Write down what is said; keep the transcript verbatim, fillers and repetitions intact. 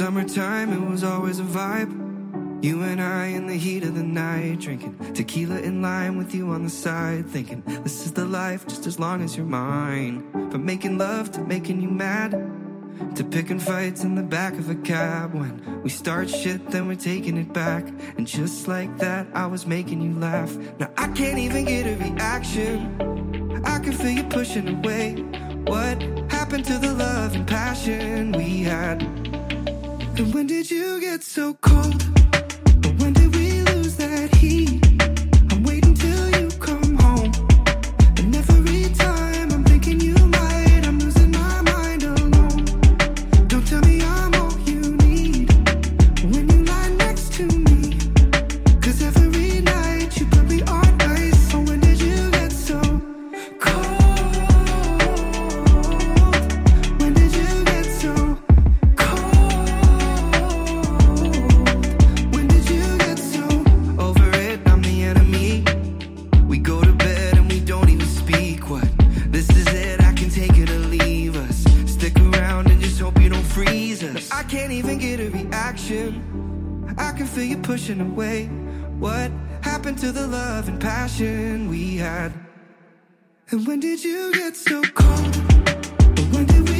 summertime, it was always a vibe. You and I in the heat of the night, drinking tequila and lime with you on the side, thinking this is the life just as long as you're mine. From making love to making you mad, to picking fights in the back of a cab. When we start shit, then we're taking it back. And just like that, I was making you laugh. Now I can't even get a reaction. I can feel you pushing away. What happened to the love and passion we had? And when did you get so cold? When did we lose that heat? I'm waiting till you come home. And every time I'm thinking you might, I'm losing my mind alone. Don't tell me I'm all you need when you lie next to me. Cause every night you put me on ice. So when did you get so cold? When did you get so cold? When did you get so over it? I'm the enemy. We go to bed and we don't even speak. What? This is it, I can take it or leave us. Stick around and just hope you don't freeze us. I can't even get a reaction. I can feel you pushing away. What happened to the love and passion we had? And when did you get so cold? When did we